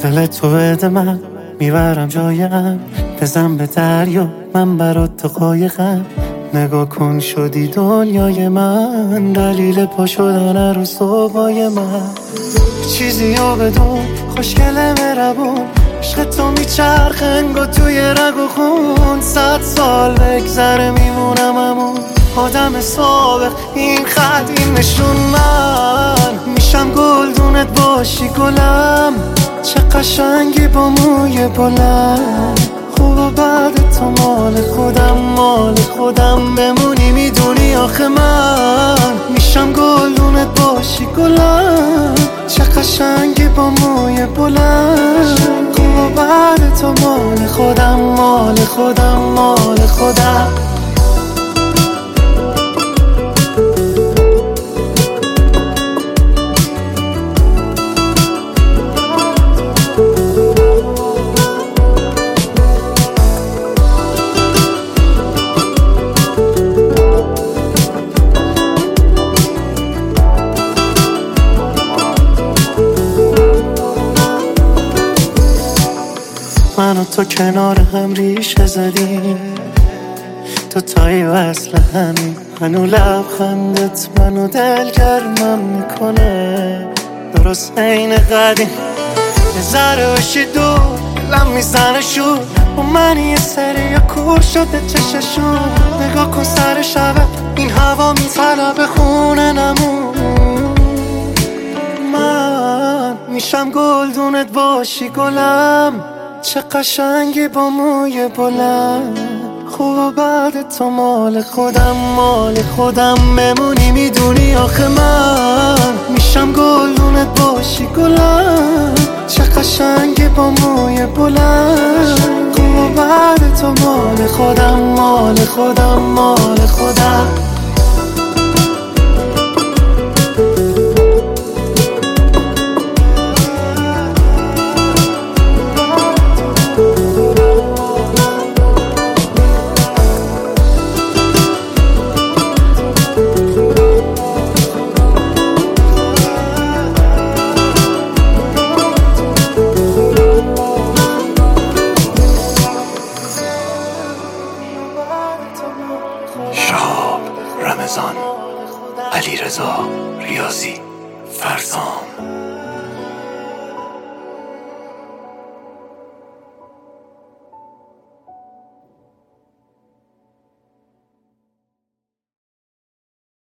دل تو بده من میبرم جایم، بزن به دریا من برات تو قایقم. نگاه کن شدی دنیای من، دلیل پا شدن رو صبحای من. چیزی رو بدون خوشگله مربون، عشق تو میچرخه انگار توی رگ و خون. 100 سال بگذره میمونم همون آدم سابق. این خط این نشون من میشم گلدونت باشی گلم. چه قشنگی با موی بلند، خوب و بعد تو مال خودم مال خودم بمونی. میدونی آخه من میشم گلدونت باشی گلم. چه قشنگی با موی بلند، خوب و بعد تو مال خودم مال خودم مال خودم. من و تو کنار هم ریشه زدیم، تو تایی وصل همین. منو لبخندت منو دلگرمم میکنه، درست عین قدیم. یه ذره باشی دور دلم میزنه شور، و من یه سری کور شده چششون. نگاه کن سر شبه این هوا میطلبه خونه نمون. من میشم گلدونت باشی گلم. چه قشنگی با موی بلند، خوب و بعد تو مال خودم مال خودم بمونی. میدونی آخه من میشم گلدونت باشی گلم. چه قشنگی با موی بلند، خوب و بعد تو مال خودم مال خودم مال خودم.